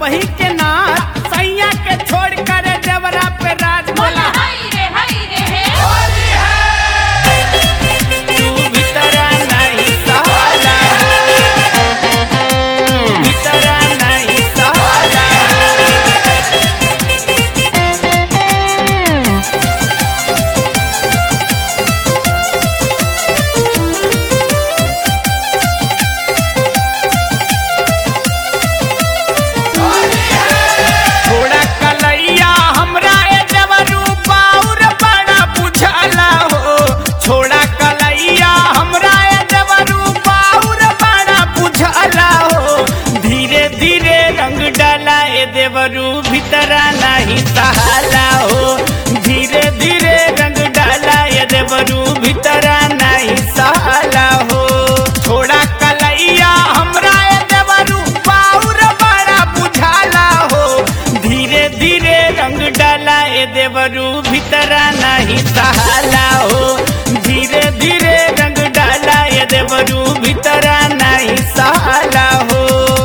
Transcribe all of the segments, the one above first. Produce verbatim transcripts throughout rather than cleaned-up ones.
सबही के नाथ सैया के छोड़ कर देवरा पे राज बोला हाय रे हाय रे हे तू भीतरा नहीं सहाला भीतरा नहीं सहाला थोड़ा कलैया हमरा ए देवरू बाउर बड़ा बुझाला हो छोड़ा कलैया हमरा ए देवरू बाउर बड़ा बुझाला हो धीरे धीरे रंग डाला ए देवरू भीतरा नहीं सहाला हो धीरे धीरे रंग डाला ए देवरू भीतरा नहीं सहाला हो थोड़ा कलैया हमरा ए देवरू बाउर बड़ा बुझाला हो धीरे धीरे रंग डाला ए देवरू भीतरा नहीं सहाला हो धीरे धीरे रंग डाला ए देवरू भीतरा नहीं सहाला हो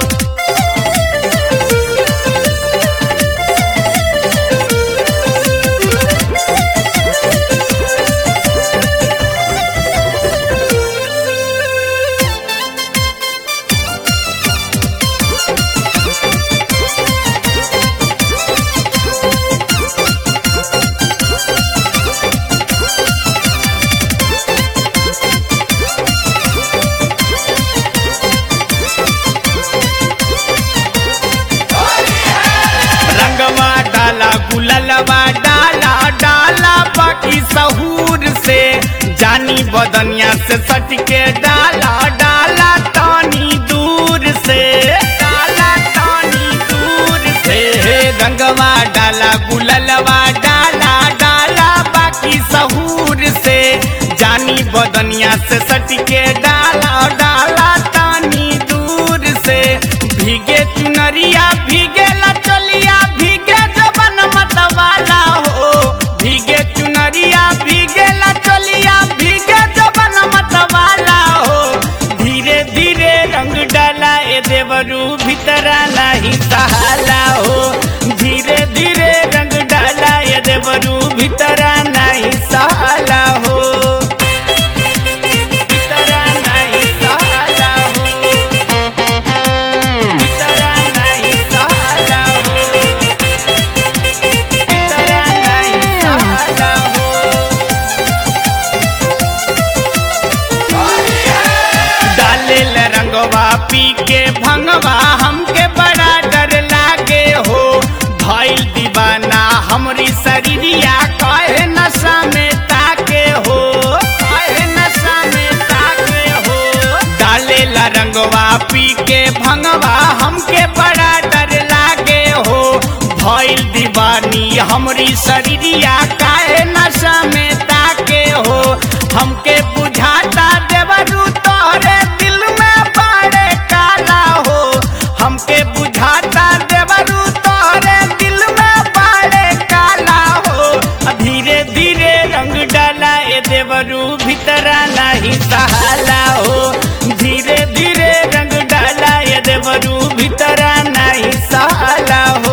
रंगवा डाला गुललवा डाला डाला बाकी सहूर से जानी बदनिया से सट के डाला डाला तानी दूर से डाला तानी दूर से रंगवा डाला गुललवा डाला डाला बाकी सहूर से जानी बदनिया से सट के डाला डाला तानी दूर से भीगे चुनरिया भीगे लचलिया भीगे जबन मतवाला हो भीगे चुनरिया भीगे लचलिया भीगे जबन मतवाला हो धीरे धीरे रंग डाला ए देवरू भीतरा नहीं सहाला हो धीरे धीरे रंग डाला ए देवरू भीतरा नहीं सहाला हो भीतरा नहीं सहाला हो भीतरा नहीं सहाला हो भीतरा नहीं सहाला हो डाले ल रंगवा पी के भंगवा हमके बड़ा डर लागे हो भइल दीवाना हमरी शरीरिया कहे नशा में ताके हो कहे नशा में ताके हो डाले ला रंगवा पी के भंगवा हमके बड़ा डर लागे हो भइल दीवानी हमरी शरीरिया काहे नशा में ताके हो हमके बुझाता देवरू तोहरे दिल में बड़े काला हो हमके बुझाता देवरू तोहरे दिल में बड़े काला हो धीरे धीरे रंग डाला ए देवरू भीतरा नहीं सहाला हो धीरे धीरे रंग डाला ए देवरू भीतरा नहीं सहाला हो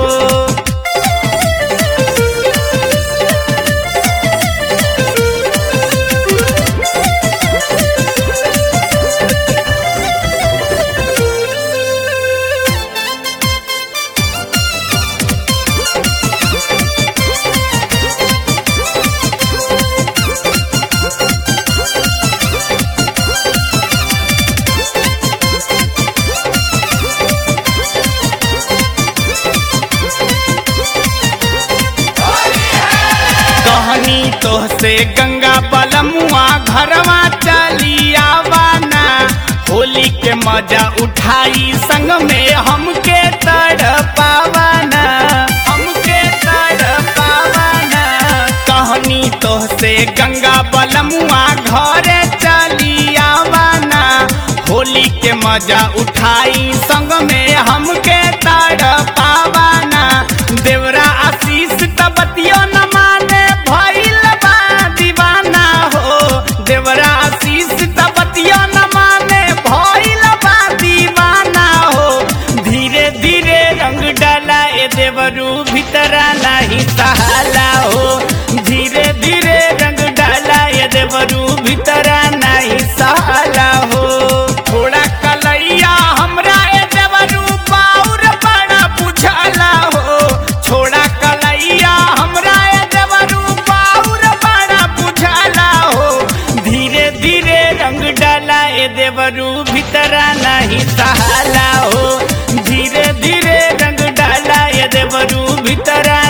कहनी तोहसे गंगा बलमुआ घरवा चली आवाना होली के मजा उठाई संग में हमके तड़पावाना हमके तड़पावाना कहनी तोहसे गंगा बलमुआ घरे चली आवाना होली के मजा उठाई संग में हमके तड़पावाना देवरा आशीष तबतियो न माने भइल बा दीवाना हो देवरा आशीष तबतियो न माने भइल बा दीवाना हो धीरे धीरे रंग डाला ए देवरू भीतरा नहीं सहाला हो। धीरे धीरे रंग डाला ए देवरू भीतरा नहीं सहाला हो। थोड़ा कलैया हमरा ए देवरू बाउर बड़ा बुझाला हो। छोड़ा कलैया हमरा ए देवरू बाउर बड़ा बुझाला हो। धीरे धीरे रंग डाला ए देवरू भीतरा नहीं सहाला हो। धीरे धीरे रंग डाला ए देवरू भीतरा